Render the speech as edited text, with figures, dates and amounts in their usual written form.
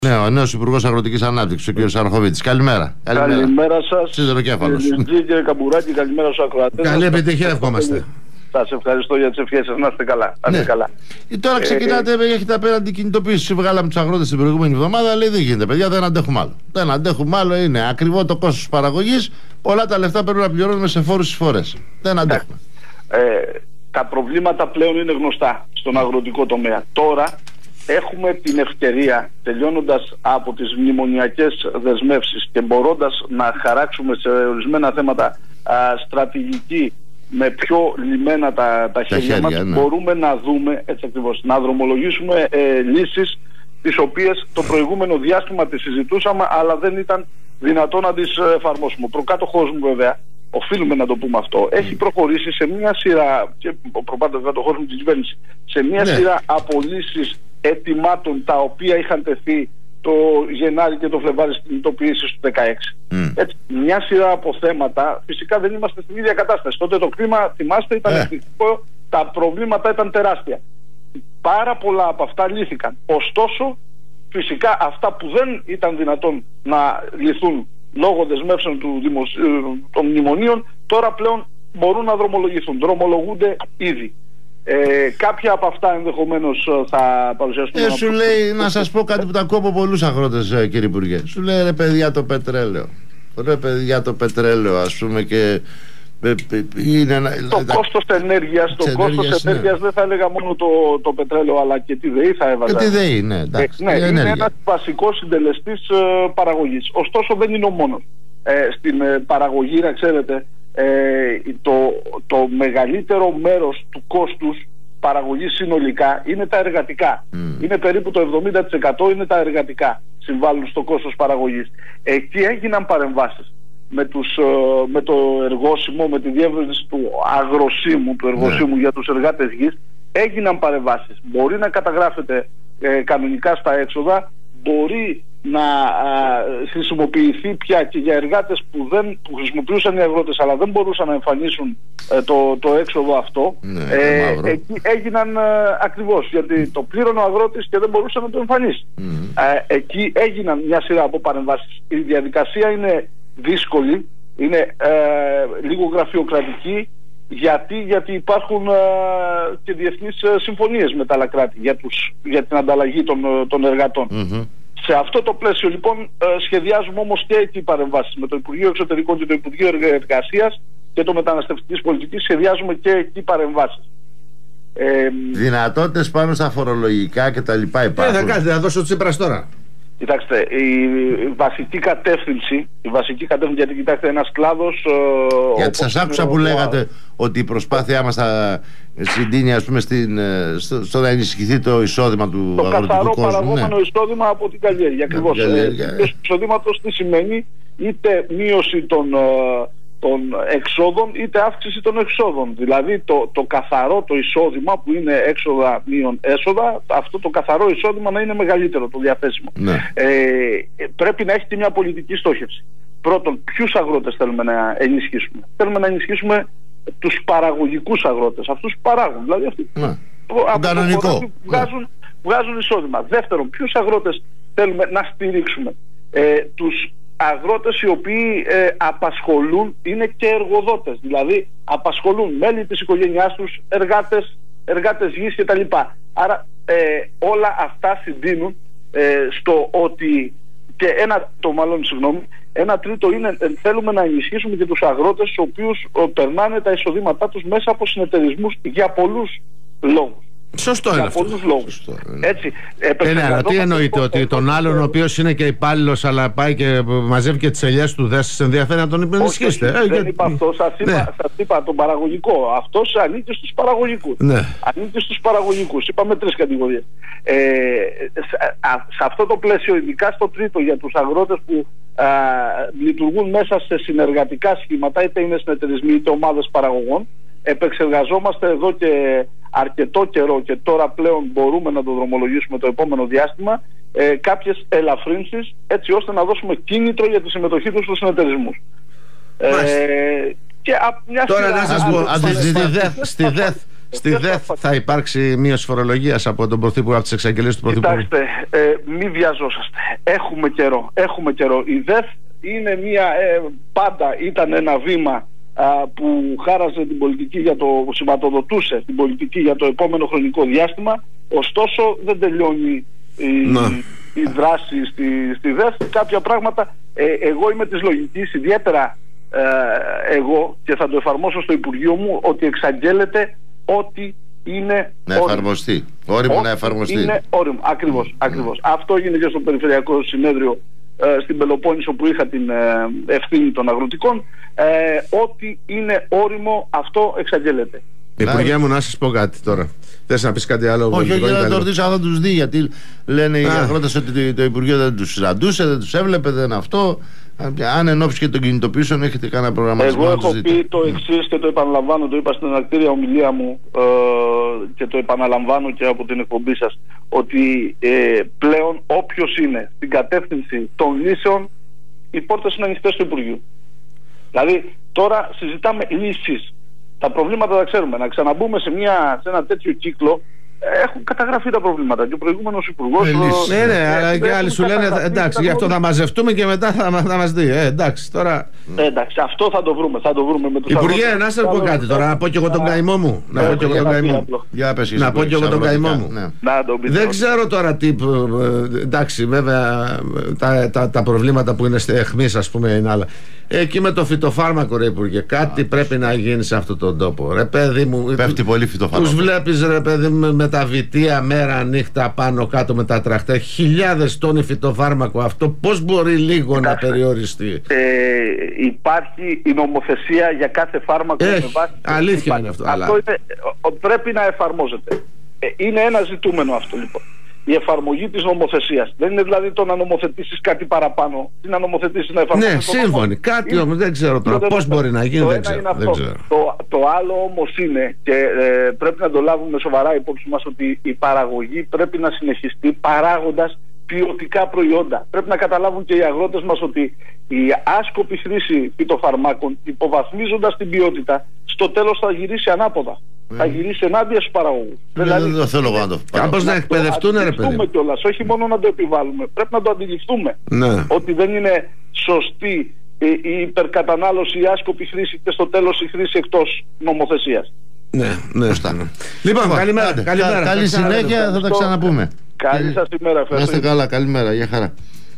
Ναι, ο νέος Υπουργός Αγροτικής Ανάπτυξης, ο κ. Σαρχοβίτης. Καλημέρα. Καλημέρα σας. Σιδεροκέφαλος. Κύριε Καμπουράκη, καλημέρα στους ακροατές. Καλή επιτυχία, ευχόμαστε. Σας ευχαριστώ για τις ευχές σας. Να είστε καλά. Ναι. Καλά. Τώρα ξεκινάτε, έχετε απέναντι κινητοποίηση. Βγάλαμε τους αγρότες την προηγούμενη εβδομάδα. Λέει δεν γίνεται, παιδιά, δεν αντέχουμε άλλο. Δεν αντέχουμε άλλο, είναι ακριβό το κόστος παραγωγής. Πολλά τα λεφτά πρέπει να πληρώνουμε σε φόρους εισφορές. Δεν αντέχουμε. Τα προβλήματα πλέον είναι γνωστά στον αγροτικό τομέα. Τώρα έχουμε την ευκαιρία, τελειώνοντας από τις μνημονιακές δεσμεύσεις και μπορώντας να χαράξουμε σε ορισμένα θέματα στρατηγική με πιο λιμένα τα χέρια μας, ναι. Μπορούμε να δούμε, έτσι ακριβώς, να δρομολογήσουμε λύσεις τις οποίες το προηγούμενο διάστημα τις συζητούσαμε, αλλά δεν ήταν δυνατό να τις εφαρμόσουμε. Ο προκάτοχός μου, βέβαια, οφείλουμε να το πούμε αυτό, έχει προχωρήσει σε μια σειρά, και ο προκάτοχός μου της κυβέρνησης, σε μια σειρά απολύσεις ετοιμάτων τα οποία είχαν τεθεί το Γενάρη και το Φλεβάρι στην κινητοποίηση του 2016. Έτσι, μια σειρά από θέματα, φυσικά δεν είμαστε στην ίδια κατάσταση. Τότε το κλίμα, θυμάστε, ήταν ευτυχικό, τα προβλήματα ήταν τεράστια. Πάρα πολλά από αυτά λύθηκαν. Ωστόσο, φυσικά αυτά που δεν ήταν δυνατόν να λυθούν λόγω δεσμεύσεων των μνημονίων, τώρα πλέον μπορούν να δρομολογηθούν. Δρομολογούνται ήδη. Κάποια από αυτά ενδεχομένως θα παρουσιαστούν. Σου λέει, να σας πω κάτι που τα ακούω από πολλούς αγρότες, κύριε Υπουργέ. Σου λέει, ρε παιδιά, το πετρέλαιο. Ρε παιδιά, το πετρέλαιο, ας πούμε, και είναι κόστος ενέργειας. Το κόστος ενέργειας δεν θα έλεγα μόνο το πετρέλαιο, αλλά και τη ΔΕΗ θα έβαζα. Και τη ΔΕΗ, ναι, εντάξει. Ναι, είναι ένας βασικός συντελεστής παραγωγής. Ωστόσο δεν είναι ο μόνος. Στην παραγωγή, να ξέρετε, το μεγαλύτερο μέρος του κόστους παραγωγής συνολικά είναι τα εργατικά. Είναι περίπου το 70% είναι τα εργατικά, συμβάλλουν στο κόστος παραγωγής. Εκεί έγιναν παρεμβάσεις με το εργόσιμο, με τη διεύρυνση του αγροσίμου, του εργοσίμου για τους εργάτες γης. Έγιναν παρεμβάσεις. Μπορεί να καταγράφεται κανονικά στα έξοδα, μπορεί να χρησιμοποιηθεί πια και για εργάτες που χρησιμοποιούσαν οι αγρότες αλλά δεν μπορούσαν να εμφανίσουν το έξοδο αυτό. Εκεί έγιναν ακριβώς, γιατί το πλήρωνε ο αγρότης και δεν μπορούσε να το εμφανίσει. Εκεί έγιναν μια σειρά από παρεμβάσεις. Η διαδικασία είναι δύσκολη, είναι λίγο γραφειοκρατική. Γιατί υπάρχουν και διεθνείς συμφωνίες με τα άλλα κράτη για την ανταλλαγή των εργατών. Σε αυτό το πλαίσιο λοιπόν σχεδιάζουμε όμως και εκεί παρεμβάσεις. Με το Υπουργείο Εξωτερικών και το Υπουργείο Εργασίας και το Μεταναστευτικής Πολιτικής σχεδιάζουμε και εκεί παρεμβάσεις. Δυνατότητες πάνω στα φορολογικά και τα λοιπά υπάρχουν. Θα κάνετε, θα δώσω Τσίπρας τώρα. Κοιτάξτε, η βασική κατεύθυνση, γιατί κοιτάξτε, ένας κλάδος... Γιατί σας άκουσα που λέγατε ότι η προσπάθειά μας θα συντείνει, ας πούμε, στο να ενισχυθεί το εισόδημα του αγροτικού κόσμου. Το καθαρό παραγόμενο εισόδημα από την καλλιέργεια. Ακριβώς. Το εισοδήματος τι σημαίνει? Είτε μείωση των εξόδων είτε αύξηση των εξόδων. Δηλαδή το καθαρό το εισόδημα που είναι έξοδα μείον έσοδα, αυτό το καθαρό εισόδημα να είναι μεγαλύτερο το διαθέσιμο. Πρέπει να έχει και μια πολιτική στόχευση. Πρώτον, ποιους αγρότες θέλουμε να ενισχύσουμε? Θέλουμε να ενισχύσουμε τους παραγωγικούς αγρότες, αυτούς που παράγουν, δηλαδή αυτοί που βγάζουν εισόδημα. Δεύτερον, ποιους αγρότες θέλουμε να στηρίξουμε? Τους αγρότες οι οποίοι απασχολούν, είναι και εργοδότες, δηλαδή απασχολούν μέλη της οικογένειάς τους, εργάτες γης κτλ. Άρα όλα αυτά συντείνουν στο ότι και ένα τρίτο είναι θέλουμε να ενισχύσουμε και τους αγρότες τους οποίους περνάνε τα εισοδήματά τους μέσα από συνεταιρισμούς για πολλούς λόγους. Σωστό είναι αυτό. Έτσι, τι εννοείται, ότι τον άλλον ο οποίος είναι και υπάλληλος αλλά πάει και μαζεύει και τις ελιές του, δεν σας ενδιαφέρει να τον ενισχύσετε? Δεν είπα αυτό, σας είπα τον παραγωγικό. Αυτός ανήκει στους παραγωγικούς. Ανήκει στους παραγωγικούς. Είπαμε 3 κατηγορίες. Σε αυτό το πλαίσιο, ειδικά στο τρίτο, για τους αγρότες που λειτουργούν μέσα σε συνεργατικά σχήματα, είτε είναι συνεταιρισμοί είτε ομάδες παραγωγών, επεξεργαζόμαστε εδώ και αρκετό καιρό και τώρα πλέον μπορούμε να το δρομολογήσουμε το επόμενο διάστημα κάποιες ελαφρύνσεις, έτσι ώστε να δώσουμε κίνητρο για τη συμμετοχή τους στους συνεταιρισμούς. Τώρα να σας πω, στη ΔΕΘ Στη ΔΕΘ θα υπάρξει μείωση φορολογίας από τον Πρωθυπουργό, από τις εξαγγελίες του Πρωθυπουργού? Κοιτάξτε, μη βιαζόσαστε. Έχουμε καιρό. Η ΔΕΘ είναι πάντα ήταν ένα βήμα που χάραζε την πολιτική σηματοδοτούσε την πολιτική για το επόμενο χρονικό διάστημα. Ωστόσο δεν τελειώνει η δράση στη ΔΕΘ. Κάποια πράγματα, εγώ είμαι της λογικής, ιδιαίτερα εγώ, και θα το εφαρμόσω στο Υπουργείο μου, ότι εξαγγέλλεται ότι είναι να εφαρμοστεί. Όριμο να εφαρμοστεί. Είναι όριμο, ακριβώς. Αυτό έγινε και στο Περιφερειακό Συνέδριο στην Πελοπόννησο, που είχα την ευθύνη των αγροτικών. Ότι είναι όριμο, αυτό εξαγγέλλεται. Υπουργέ μου, να σας πω κάτι τώρα. Θες να πεις κάτι άλλο? Όχι, να το ρωτήσω αν θα τους δει, γιατί λένε οι αγρότες ότι το Υπουργείο δεν τους συναντούσε, δεν τους έβλεπε, δεν αυτό. Αν εν ώψη και των κινητοποιήσεων έχετε κανένα προγραμματισμό? Εγώ έχω πει το εξής και το επαναλαμβάνω, το είπα στην εναρκτήρια ομιλία μου και το επαναλαμβάνω και από την εκπομπή σας, ότι πλέον όποιος είναι στην κατεύθυνση των λύσεων, οι πόρτες είναι ανοιχτές στο Υπουργείο. Δηλαδή τώρα συζητάμε λύσεις. Τα προβλήματα τα ξέρουμε. Να ξαναμπούμε σε ένα τέτοιο κύκλο, έχουν καταγραφεί τα προβλήματα. Και ο προηγούμενος υπουργός. Ναι, αλλά και άλλοι σου λένε εντάξει, γι' αυτό θα μαζευτούμε και μετά θα μας δει. Εντάξει, τώρα. Εντάξει, αυτό θα το βρούμε. Με τους Υπουργέ, να σας πω κάτι τώρα. Να πω και εγώ τον καημό μου. Να πω και εγώ τον καημό μου. Δεν ξέρω τώρα τι. Εντάξει, βέβαια τα προβλήματα που είναι στη αιχμής, ας πούμε, είναι άλλα. Εκεί με το φυτοφάρμακο, ρε Υπουργέ, κάτι πρέπει να γίνει σε αυτόν τον τόπο. Ρε παιδί μου, πέφτει πολύ φυτοφάρμακο. Τους βλέπεις, ρε παιδί μου, με τα βιτία μέρα νύχτα πάνω κάτω με τα τραχτέ. Χιλιάδες τόνοι φυτοφάρμακο. Αυτό πώς μπορεί λίγο να περιοριστεί? Υπάρχει η νομοθεσία για κάθε φάρμακο. Αλήθεια είναι αυτό. Αυτό πρέπει να εφαρμόζεται. Είναι ένα ζητούμενο αυτό, λοιπόν. Η εφαρμογή της νομοθεσίας. Δεν είναι δηλαδή το να νομοθετήσεις κάτι παραπάνω, ή να νομοθετήσεις να εφαρμόσεις. Ναι, σύμφωνοι. Κάτι όμως δεν ξέρω τώρα πώς μπορεί να γίνει. Δεν ξέρω. Το άλλο όμως είναι, και πρέπει να το λάβουμε σοβαρά υπόψη μας, ότι η παραγωγή πρέπει να συνεχιστεί παράγοντας ποιοτικά προϊόντα. Πρέπει να καταλάβουν και οι αγρότες μας ότι η άσκοπη χρήση φυτοφαρμάκων, υποβαθμίζοντας την ποιότητα, στο τέλος θα γυρίσει ανάποδα. Θα γυρίσει ενάντια στους παραγωγούς. Δεν το θέλω να το πω. Κάπως να εκπαιδευτούν, ρε παιδί. Όχι μόνο να το επιβάλλουμε, πρέπει να το αντιληφθούμε. Ναι. Ότι δεν είναι σωστή η υπερκατανάλωση, η άσκοπη χρήση και στο τέλος η χρήση εκτός νομοθεσίας. Ναι, σωστά. Λοιπόν, καλημέρα. Καλή συνέχεια, θα τα ξαναπούμε. Καλή σας ημέρα. Να είστε καλά, καλημέρα, για χαρά.